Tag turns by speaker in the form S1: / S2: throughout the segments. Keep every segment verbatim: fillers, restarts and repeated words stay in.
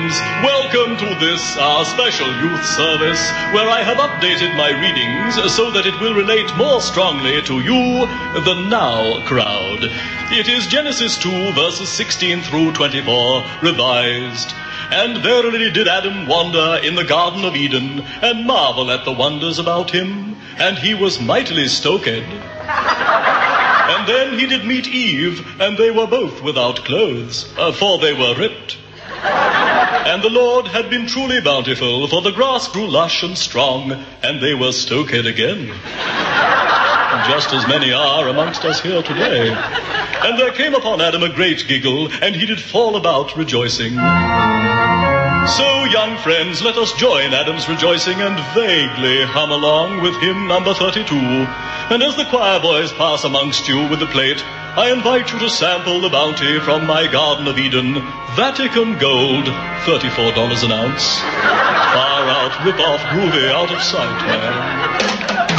S1: friends, welcome to this, our special youth service, where I have updated my readings so that it will relate more strongly to you, the now crowd. It is Genesis two, verses sixteen through twenty-four, revised. And verily did Adam wander in the Garden of Eden, and marvel at the wonders about him, and he was mightily stoked. And then he did meet Eve, and they were both without clothes, uh, for they were ripped. And the Lord had been truly bountiful, for the grass grew lush and strong, and they were stoked again. Just as many are amongst us here today. And there came upon Adam a great giggle, and he did fall about rejoicing. So, young friends, let us join Adam's rejoicing and vaguely hum along with hymn number thirty-two. And as the choir boys pass amongst you with the plate, I invite you to sample the bounty from my Garden of Eden, Vatican Gold, thirty-four dollars an ounce. Far out, rip-off, groovy, out of sight, man.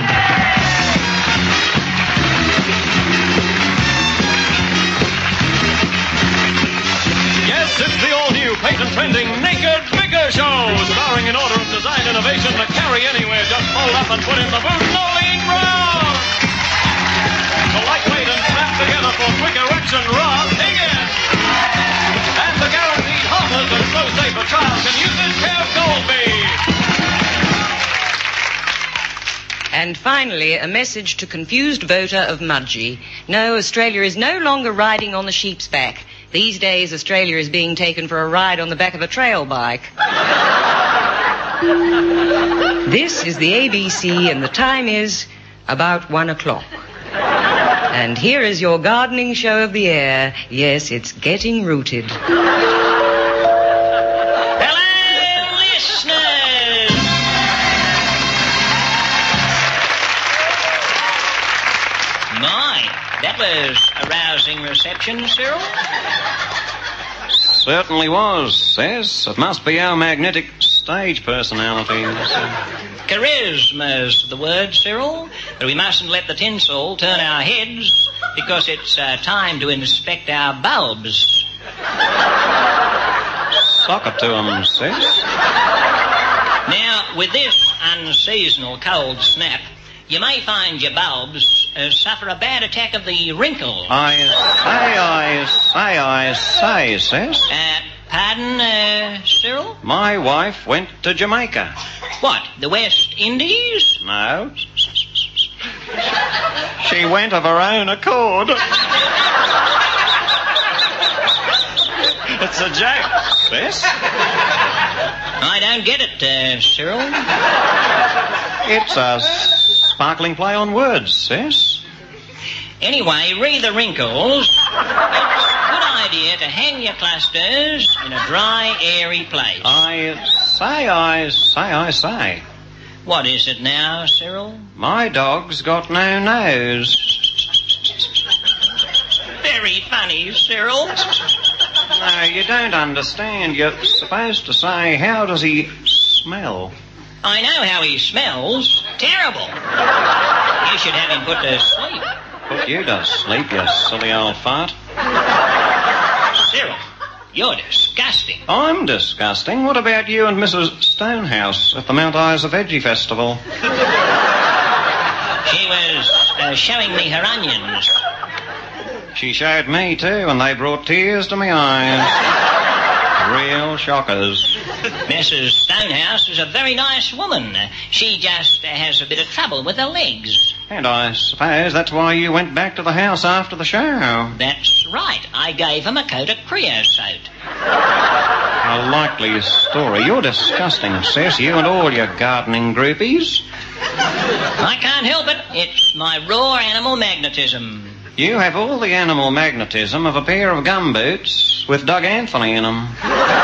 S2: It's the all-new, patent-trending Naked Figure Show, starring in order of design innovation to carry anywhere, just fold up and put in the boot, Nolene Brown. The lightweight and snapped together for quick erection rod, Higgins. And the guaranteed harmless and so safe a child can use it, Kev Dolby.
S3: And finally, a message to confused voter of Mudgee. No, Australia is no longer riding on the sheep's back. These days, Australia is being taken for a ride on the back of a trail bike. This is the A B C, and the time is about one o'clock. And here is your gardening show of the air. Yes, it's getting rooted.
S4: Hello, listeners! My, that was a rousing reception, Cyril.
S5: Certainly was, Sis. It must be our magnetic stage personalities.
S4: Charisma's the word, Cyril. But we mustn't let the tinsel turn our heads, because it's uh, time to inspect our bulbs.
S5: Sock it to 'em, Sis.
S4: Now, with this unseasonal cold snap, you may find your bulbs uh, suffer a bad attack of the wrinkle.
S5: I say, I say, I say, Sis.
S4: Uh, pardon, uh, Cyril?
S5: My wife went to Jamaica.
S4: What, the West Indies?
S5: No. She went of her own accord. It's a joke, Sis.
S4: I don't get it, uh, Cyril.
S5: It's a sparkling play on words, Sis.
S4: Anyway, re the wrinkles. It's a good idea to hang your clusters in a dry, airy place.
S5: I say, I say, I say.
S4: What is it now, Cyril?
S5: My dog's got no nose.
S4: Very funny, Cyril.
S5: No, you don't understand. You're supposed to say, how does he smell?
S4: I know how he smells. Terrible. You should have him put to sleep.
S5: Put you to sleep, you silly old fart.
S4: Cyril, you're disgusting.
S5: I'm disgusting. What about you and Missus Stonehouse at the Mount Isa Veggie Festival?
S4: She was uh, showing me her onions.
S5: She showed me too, and they brought tears to my eyes. Real shockers.
S4: Missus Stonehouse is a very nice woman. She just uh, has a bit of trouble with her legs.
S5: And I suppose that's why you went back to the house after the show.
S4: That's right. I gave him a coat of creosote.
S5: A likely story. You're disgusting, Sis, you and all your gardening groupies.
S4: I can't help it. It's my raw animal magnetism.
S5: You have all the animal magnetism of a pair of gumboots with Doug Anthony in them.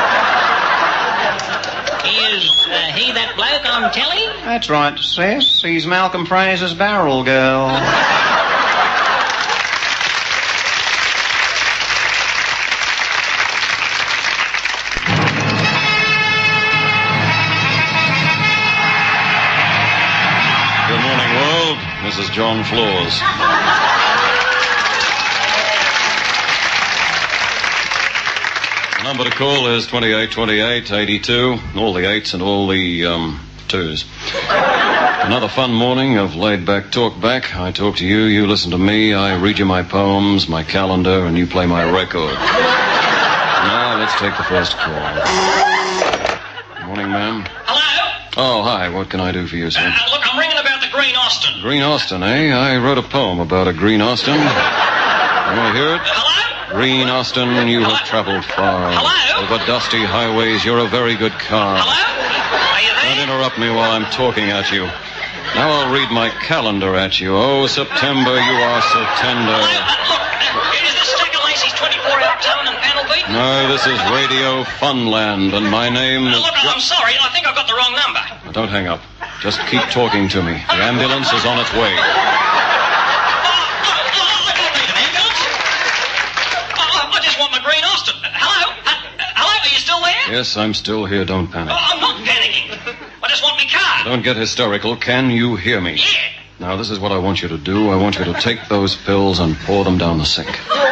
S4: Is uh, he that bloke on telly?
S5: That's right, Sis. He's Malcolm Fraser's barrel girl.
S6: Good morning, world. This is John Floors. Number to call is twenty-eight twenty-eight eighty-two. All the eights and all the, um, twos. Another fun morning of laid-back talk-back. I talk to you, you listen to me, I read you my poems, my calendar, and you play my record. Now, let's take the first call. Good morning, ma'am.
S4: Hello?
S6: Oh, hi. What can I do for you, sir?
S4: Uh, look, I'm ringing about the Green Austin.
S6: Green Austin, eh? I wrote a poem about a Green Austin. You want to hear it?
S4: Hello?
S6: Green Austin, you have traveled far.
S4: Hello?
S6: Over dusty highways, you're a very good car.
S4: Hello? Are you
S6: Don't
S4: there?
S6: interrupt me while I'm talking at you. Now I'll read my calendar at you. Oh, September, you are so tender.
S4: Hello? Uh, look, uh, is this Stacker Lacey's twenty-four hour tone and panel beat?
S6: No, this is Radio Funland, and my name
S4: Uh,
S6: is...
S4: look,
S6: Jo-
S4: I'm sorry. I think I've got the wrong number.
S6: Don't hang up. Just keep talking to me. The ambulance is on its way.
S4: Oh, oh, oh, I don't need an ambulance. Oh, I just want my Green Austin. Uh, hello? Uh, uh, hello? Are you still there?
S6: Yes, I'm still here. Don't panic.
S4: Oh, I'm not panicking. I just want my car.
S6: Don't get hysterical. Can you hear me?
S4: Yeah.
S6: Now, this is what I want you to do. I want you to take those pills and pour them down the sink.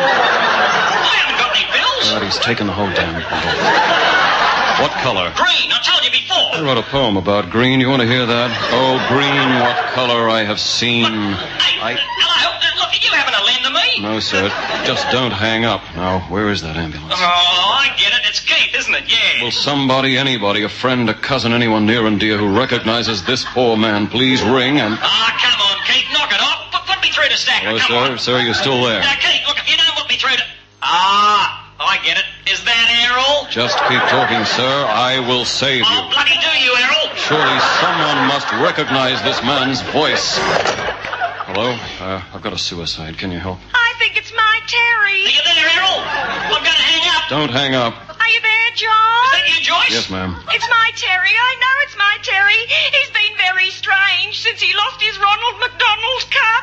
S4: I haven't got any bills.
S6: God, he's taken the whole damn bottle. What color?
S4: Green. I told you
S6: I
S4: before.
S6: wrote a poem about green. You want to hear that? Oh, green, what color I have seen.
S4: Hey,
S6: I...
S4: uh, hello? Uh, look, are you having a lend to me?
S6: No, sir. Just don't hang up. Now, where is that ambulance?
S4: Oh, I get it. It's Keith, isn't it? Yeah.
S6: Will somebody, anybody, a friend, a cousin, anyone near and dear who recognizes this poor man, please ring and...
S4: Ah, come on, Keith. Knock it off. Put, put me through to Stacker.
S6: Hello,
S4: come
S6: sir.
S4: on.
S6: Sir, you're still there.
S4: Now, Keith, look, if you don't put me through to... Ah, I get it. Is that Errol?
S6: Just keep talking, sir. I will save
S4: Oh,
S6: you.
S4: bloody do you, Errol?
S6: Surely someone must recognize this man's voice. Hello? Uh, I've got a suicide. Can you help?
S3: I think it's my
S4: Are
S3: Terry.
S4: you there, Errol? I'm going to hang up.
S6: Don't hang up.
S3: Are you there,
S4: Is
S3: John?
S4: that you, Joyce?
S6: Yes, ma'am.
S3: It's my Terry. I know it's my Terry. He's been very strange since he lost his Ronald McDonald Cup.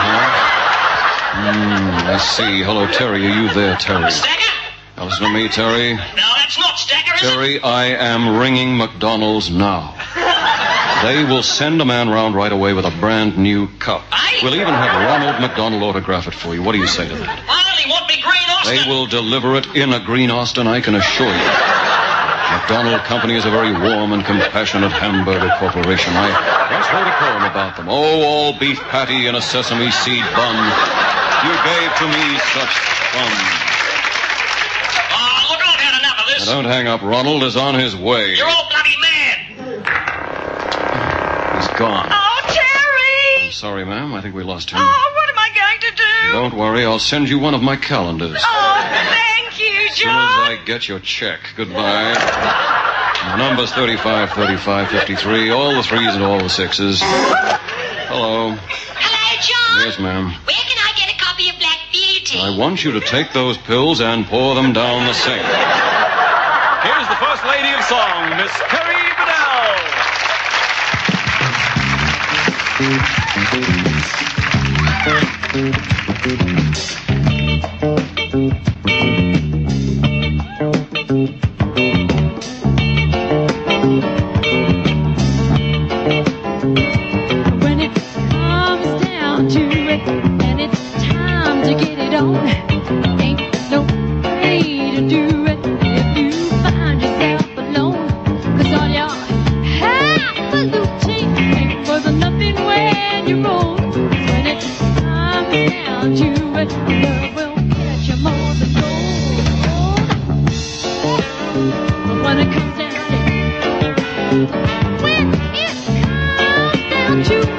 S6: Uh-huh. Hmm, I see. Hello, Terry. Are you there, Terry?
S4: Stacker?
S6: Now, listen to me, Terry.
S4: No, that's not Stacker, is it?
S6: Terry, I am ringing McDonald's now. They will send a man round right away with a brand new cup.
S4: Aye.
S6: We'll even have Ronald McDonald autograph it for you. What do you say to that?
S4: I only want me Green Austin.
S6: They will deliver it in a Green Austin, I can assure you. McDonald Company is a very warm and compassionate hamburger corporation. I once wrote a poem about them. Oh, all beef patty in a sesame seed bun. You gave to me such fun.
S4: Oh, look, I've had enough of this.
S6: Now, don't hang up. Ronald is on his way.
S4: You're all bloody mad.
S6: He's gone.
S3: Oh, Terry!
S6: I'm sorry, ma'am. I think we lost him.
S3: Oh, what am I going to do?
S6: Don't worry. I'll send you one of my calendars.
S3: Oh, thank you,
S6: As soon as
S3: John.
S6: I get your check. Goodbye. The number's thirty-five, thirty-five, fifty-three. All the threes and all the sixes. Hello.
S7: Hello, John.
S6: Yes, ma'am.
S7: Where can I get a copy of Black Beauty?
S6: I want you to take those pills and pour them down the sink.
S2: Here's the First Lady of Song, Miss Carrie Bedell.
S8: When it comes down to it, and it's time to get it on, ain't no way to do it if you find yourself alone. 'Cause all your highfalutin ain't worth nothing when you're old. 'Cause when it comes down to it, love will get you more than gold. But when it comes down to it, when it comes down to it,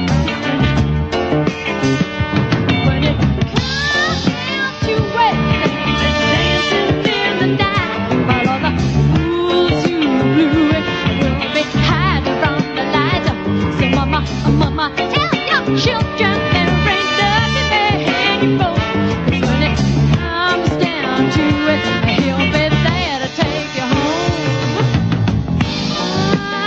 S8: when it comes down to it, just dancing in the night, while all the fools who blew it will be hiding from the light. So mama, oh mama, tell your children there ain't nothing they hanging for. 'Cause when it comes down to it, he'll be there to take you home.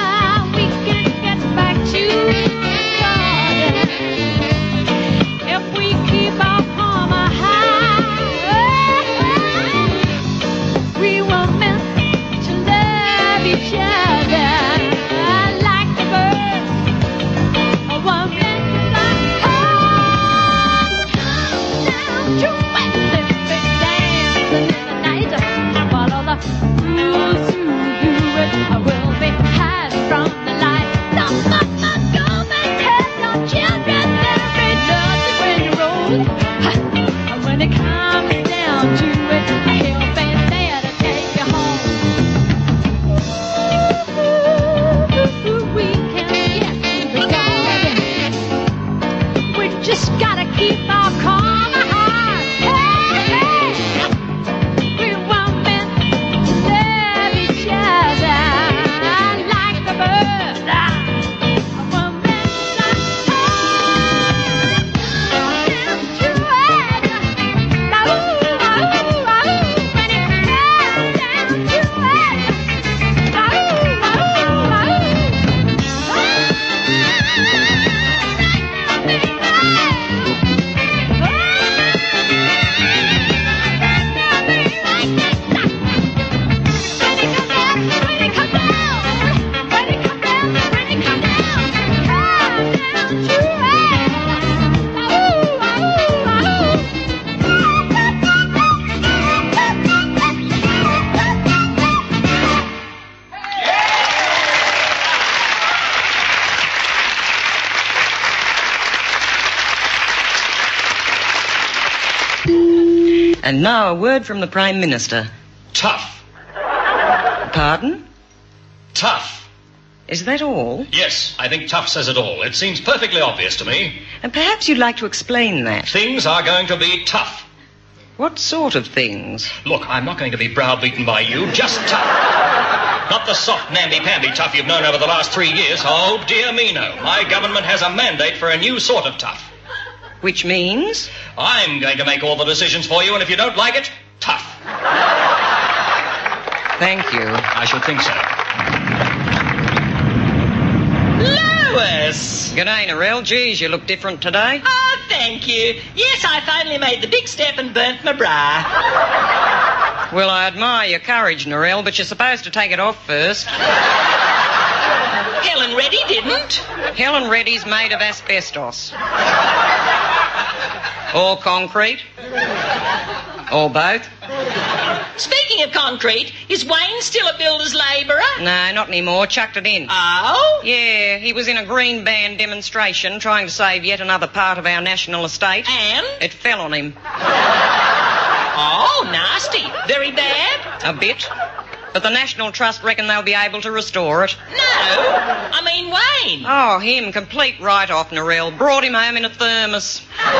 S8: when it comes down to it, hell bent there to take you home. Ooh, we can get to the garden. We just gotta keep our calm heart. Hey, hey. We were meant to love each other like the birds. We're meant to hold down to it. Ooh, ooh, ooh, when it comes down to it. Ooh,
S3: And now a word from the Prime Minister.
S2: Tough.
S3: Pardon?
S2: Tough.
S3: Is that all?
S2: Yes, I think tough says it all. It seems perfectly obvious to me.
S3: And perhaps you'd like to explain that.
S2: Things are going to be tough.
S3: What sort of things?
S2: Look, I'm not going to be browbeaten by you, just tough. Not the soft, namby-pamby tough you've known over the last three years. Oh, dear me, no. My government has a mandate for a new sort of tough.
S3: Which means?
S2: I'm going to make all the decisions for you, and if you don't like it, tough.
S3: Thank you.
S2: I should think so.
S9: Lois!
S3: G'day, Narelle. Geez, you look different today.
S9: Oh, thank you. Yes, I finally made the big step and burnt my bra.
S3: Well, I admire your courage, Narelle, but you're supposed to take it off first.
S9: Helen Reddy didn't.
S3: Helen Reddy's made of asbestos. Or concrete. Or both.
S9: Speaking of concrete, is Wayne still a builder's labourer?
S3: No, not anymore. Chucked it in.
S9: Oh?
S3: Yeah, he was in a green band demonstration trying to save yet another part of our national estate.
S9: And?
S3: It fell on him.
S9: Oh, nasty. Very bad?
S3: A bit. But the National Trust reckon they'll be able to restore it.
S9: No. I mean Wayne.
S3: Oh, him. Complete write-off, Narelle. Brought him home in a thermos.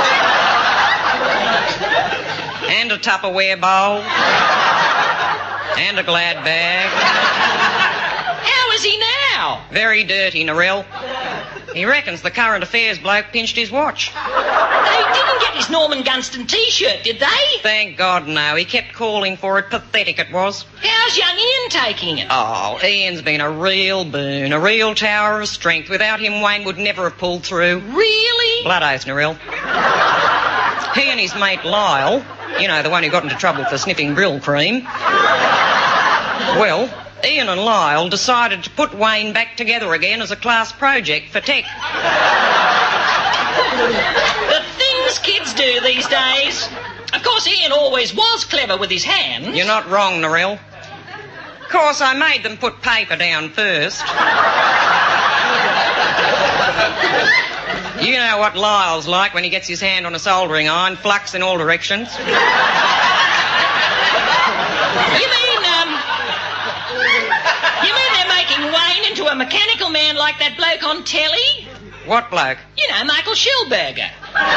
S3: And a Tupperware bowl. And a Glad bag.
S9: How is he now?
S3: Very dirty, Narelle. He reckons the current affairs bloke pinched his watch.
S9: They didn't get his Norman Gunston T-shirt, did they?
S3: Thank God, no. He kept calling for it. Pathetic it was.
S9: How's young Ian taking it?
S3: Oh, Ian's been a real boon, a real tower of strength. Without him, Wayne would never have pulled through.
S9: Really?
S3: Blood oath, Narelle. He and his mate Lyle, you know, the one who got into trouble for sniffing Brill cream. Well, Ian and Lyle decided to put Wayne back together again as a class project for tech.
S9: The things kids do these days. Of course, Ian always was clever with his hands.
S3: You're not wrong, Narelle. Of course, I made them put paper down first. You know what Lyle's like when he gets his hand on a soldering iron, flux in all directions.
S9: You mean, um... You mean they're making Wayne into a mechanical man like that bloke on telly?
S3: What bloke?
S9: You know, Michael Schillberger.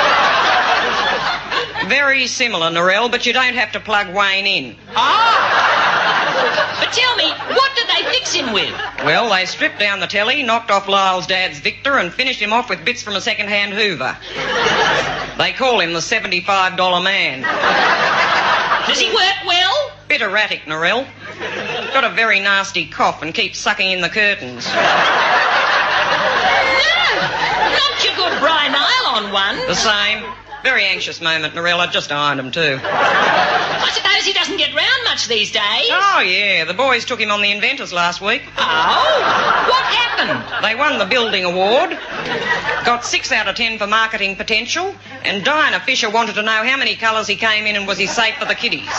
S3: Very similar, Narelle, but you don't have to plug Wayne in.
S9: Ah! But tell me, what did they fix him with?
S3: Well, they stripped down the telly, knocked off Lyle's dad's Victor, and finished him off with bits from a second-hand Hoover. They call him the seventy-five dollar man.
S9: Does he work well?
S3: Bit erratic, Narelle. Got a very nasty cough and keeps sucking in the curtains.
S9: No! Not your good Brian Nylon one.
S3: The same. Very anxious moment, Narelle. I just ironed him, too.
S9: I suppose he doesn't get round much these days.
S3: Oh, yeah. The boys took him on the Inventors last week.
S9: Oh? What happened?
S3: They won the Building Award, got six out of ten for marketing potential, and Diana Fisher wanted to know how many colours he came in and was he safe for the kiddies.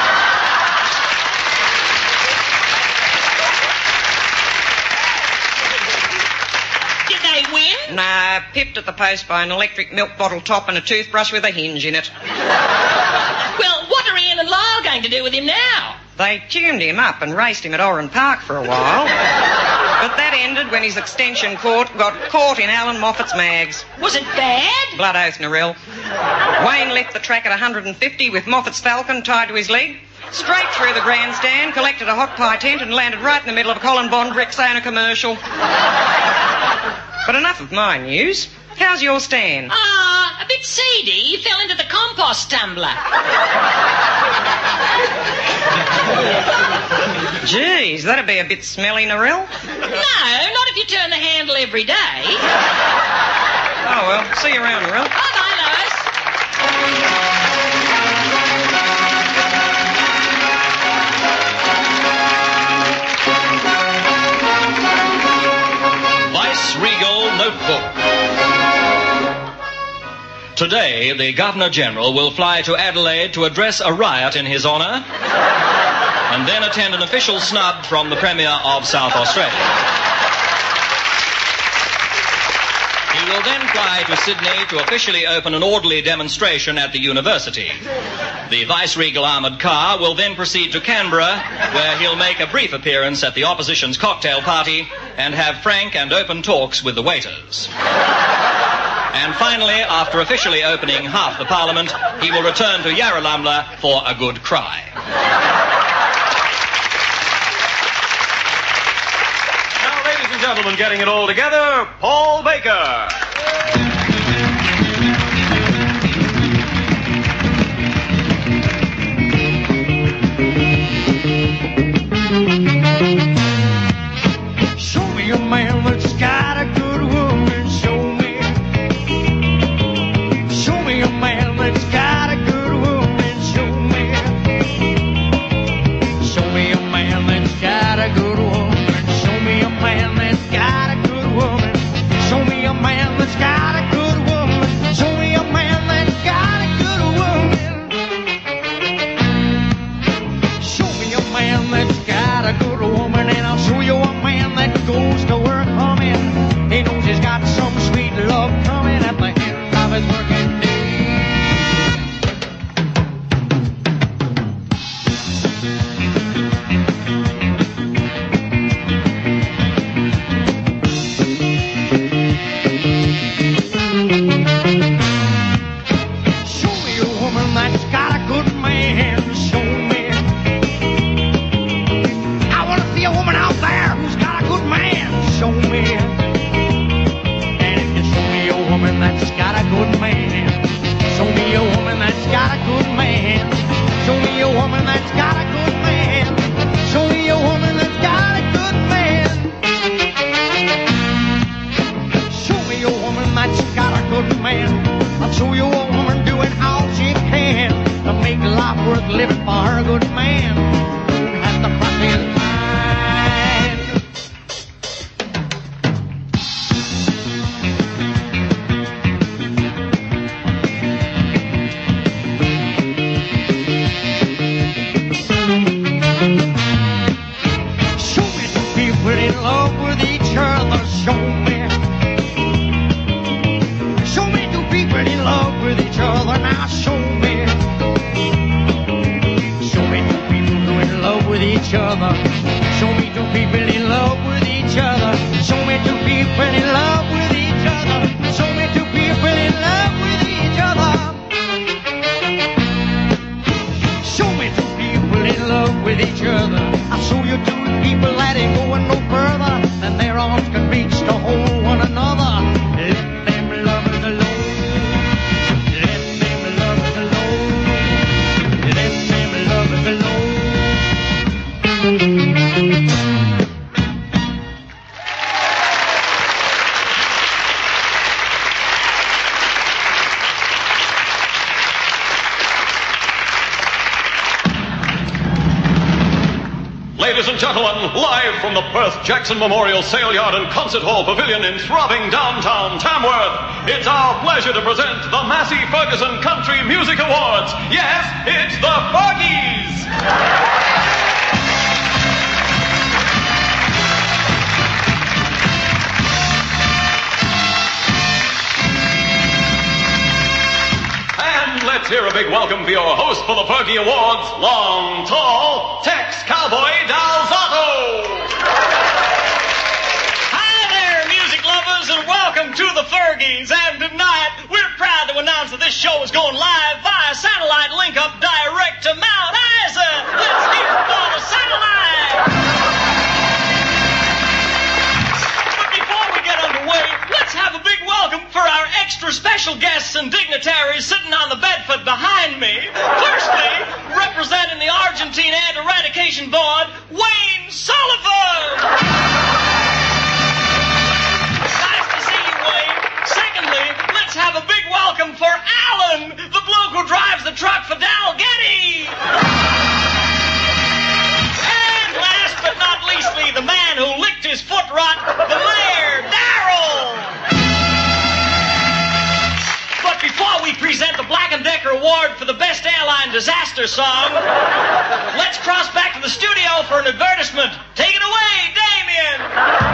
S9: Win?
S3: Nah, pipped at the post by an electric milk bottle top and a toothbrush with a hinge in it.
S9: Well, what are Ian and Lyle going to do with him now?
S3: They tuned him up and raced him at Oran Park for a while. But that ended when his extension court got caught in Alan Moffat's mags.
S9: Was it bad?
S3: Blood oath, Narelle. Wayne left the track at one hundred fifty with Moffat's Falcon tied to his leg, straight through the grandstand, collected a hot pie tent and landed right in the middle of a Colin Bond Rexona commercial. But enough of my news. How's your stand?
S9: Ah, a bit seedy. He fell into the compost tumbler.
S3: Geez, that'd be a bit smelly, Narelle.
S9: No, not if you turn the handle every day.
S3: Oh, well, see you around, Narelle.
S9: Bye-bye, Lois.
S1: Vice-Regal Notebook. Today, the Governor-General will fly to Adelaide to address a riot in his honour and then attend an official snub from the Premier of South Australia. He will then fly to Sydney to officially open an orderly demonstration at the university. The Vice-Regal armoured car will then proceed to Canberra, where he'll make a brief appearance at the opposition's cocktail party and have frank and open talks with the waiters. And finally, after officially opening half the Parliament, he will return to Yarralumla for a good cry.
S2: Now, ladies and gentlemen, getting it all together, Paul Baker.
S10: Show me a man that's got a good woman. Show me. Show me a man that's got a good woman. Show me. Show me a man that's got a good woman. Show me a man that's got a good woman. Show me a man that's got a good woman. Show me a man that's got a good woman. Show me a man that's got a good woman, and I'll show you a man that goes to work humming. He knows he's got some sweet love coming at the end of his working day. Show me a woman that's got a good man. Show me. I want to see a woman out there who's got a good man. Show me. And if you show me a woman that's got a good man, show me a woman that's got a good man. Show me a woman that's got a good man. Show me a woman that's got a good man. Show me a woman that's got a good man. I'll show you a woman doing all she can to make life worth living for her good man. Who has to cross his mind. Show me two people in love with each other. Show me. Show me two people in love with each other. Now show me. Show me two people who are in love with each other. Show me two people in love with each other. Show me two people in love with each other. Show me two people in love with each other. Show me two people in love with each other. I'll show you two people that ain't going no further than their arms can reach to hold one another. Let them lovers alone. Let them lovers alone. Let them lovers alone.
S2: Ladies and gentlemen, live from the Perth Jackson Memorial Sale Yard and Concert Hall Pavilion in throbbing downtown Tamworth, it's our pleasure to present the Massey Ferguson Country Music Awards. Yes, it's the Fergies! And let's hear a big welcome for your host for the Fergie Awards, long, tall, Tex Cowboy Dalzotto.
S11: Hi there, music lovers, and welcome to the Fergies. And tonight, we're proud to announce that this show is going live via satellite link up direct to Mount Isa. Let's hear it for the satellite. Underway, let's have a big welcome for our extra special guests and dignitaries sitting on the Bedford behind me. Firstly, representing the Argentine Anti-Eradication Board, Wayne Sullivan. Nice to see you, Wayne. Secondly, let's have a big welcome for Alan, the bloke who drives the truck for Dal Getty. And last but not leastly, the man who licked his foot rot, the mayor, Darryl. But before we present the Black and Decker Award for the Best Airline Disaster Song, let's cross back to the studio for an advertisement. Take it away, Damien.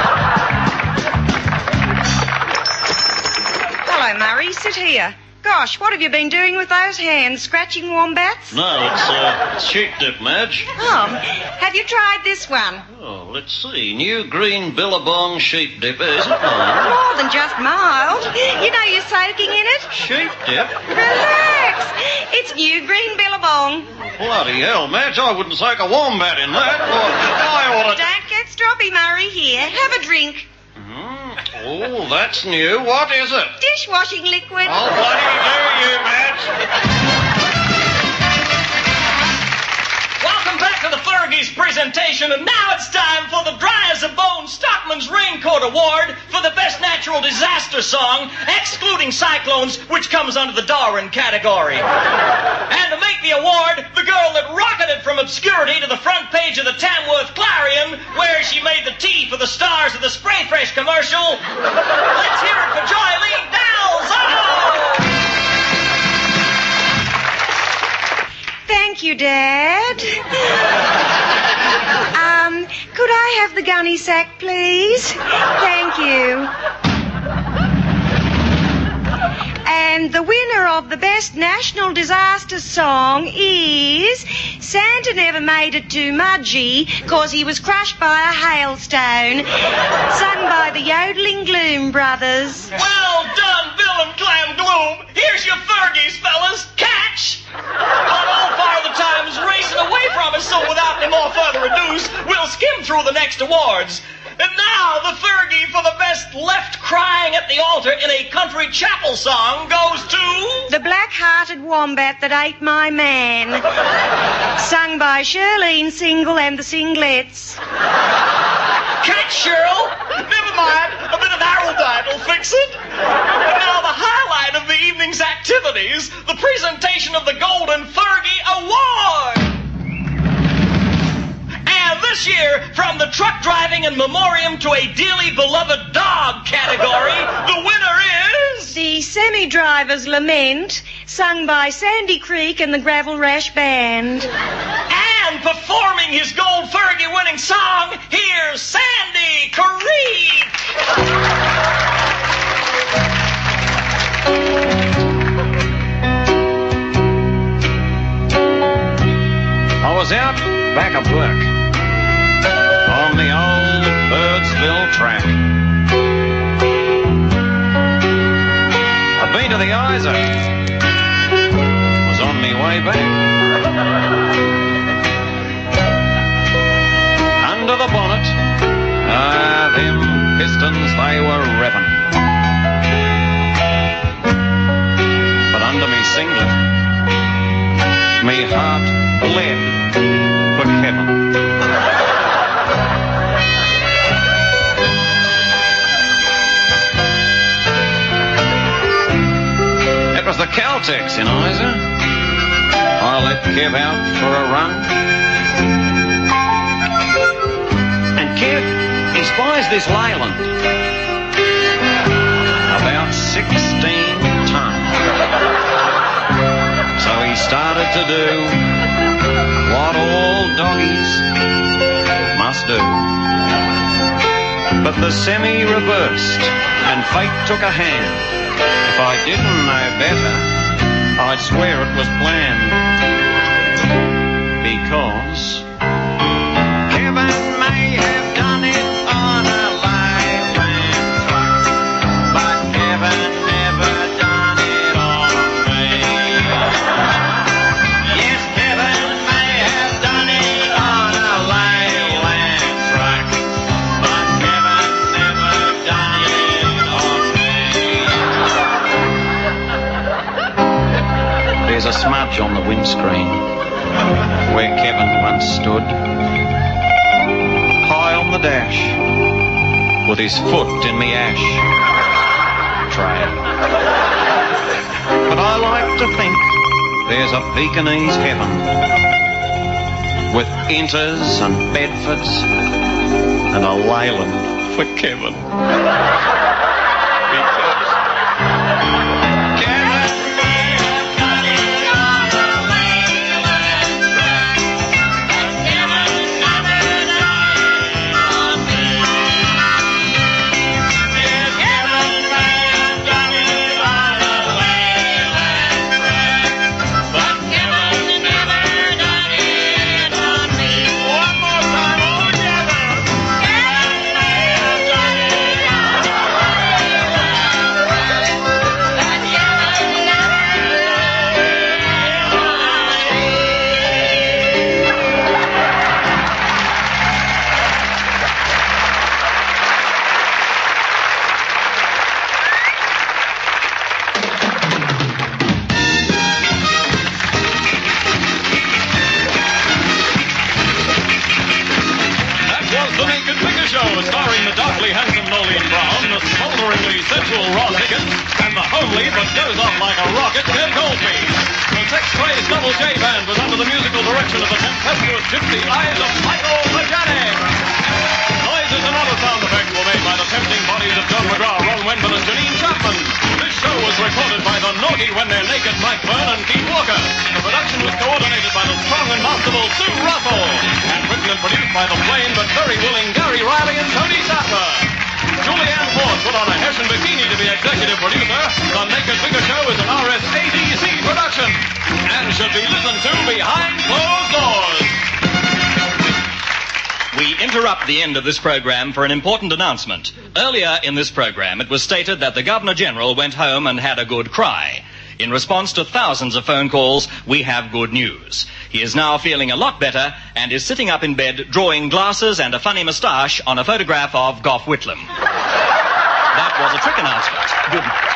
S3: Hello, Murray. Sit here. Gosh, what have you been doing with those hands? Scratching wombats?
S5: No, it's, uh, it's sheep dip, Madge.
S3: Oh, have you tried this one?
S5: Oh, let's see. New green Billabong sheep dip, is it mine?
S3: More than just mild. You know you're soaking in it.
S5: Sheep dip?
S3: Relax. It's new green Billabong.
S5: Bloody hell, Madge, I wouldn't soak a wombat in that. Well, I ought to...
S3: Don't get stroppy, Murray. Here, have a drink.
S5: Oh, that's new. What is it?
S3: Dishwashing liquid.
S5: Oh, bloody do you, Madge.
S11: Welcome back to the Fergie's presentation, and now it's time for the Dry as a Bone Stockman's Raincoat Award for the Best Natural Disaster Song, excluding cyclones, which comes under the Darwin category. And to make the award, the girl that rocketed from obscurity to the front page of the Tamworth Clarion, where she made the tea for the stars of the Spray Fresh commercial. Let's hear it for Joylene Dalzotto!
S3: Thank you, Dad. um, could I have the gunny sack, please? Thank you. And the winner of the Best National Disaster Song is Santa Never Made It to Mudgee 'cause he was crushed by a hailstone, sung by the Yodeling Gloom Brothers.
S11: Well done, Bill and Clam Gloom. Here's your Fergies, fellas. Catch! On all four of the times racing away from us, so without any more further ado, we'll skim through the next awards. And now, the Fergie for the best left crying at the altar in a country chapel song goes to...
S3: The Black-Hearted Wombat That Ate My Man, sung by Shirlene Single and the Singlets.
S11: Catch, Cheryl. Never mind. A bit of Haroldite will fix it. And now the highlight of the evening's activities, the presentation of the Golden Fergie Award. And this year, from the truck driving in memoriam to a dearly beloved dog category, the winner is...
S3: The Semi-Driver's Lament, sung by Sandy Creek and the Gravel Rash Band.
S11: And performing his Gold Fergie winning song, here's Sandy Creek.
S5: I was out back of work on the old Birdsville track. I'd been to the Isa, was on me way back. Under the bonnet, ah, them pistons, they were revving. But under me singlet, me heart bled for heaven. It was the Caltex in Isa. I let Kev out for a run. And Kev, he spies this Leyland. About sixteen tons. So he started to do what all doggies must do. But the semi reversed and fate took a hand. If I didn't know better, I'd swear it was planned. Because Kevin may have done it on a Leyland truck, but Kevin never done it on me. Yes, Kevin may have done it on a Leyland truck, but Kevin never done it on me. There's a smudge on the windscreen where Kevin once stood, high on the dash, with his foot in me ash tray. But I like to think there's a Pekingese heaven with Inters and Bedfords and a Leyland for Kevin.
S1: The end of this program for an important announcement. Earlier in this program, it was stated that the Governor-General went home and had a good cry. In response to thousands of phone calls, we have good news. He is now feeling a lot better and is sitting up in bed drawing glasses and a funny moustache on a photograph of Gough Whitlam. That was a trick announcement. Good night.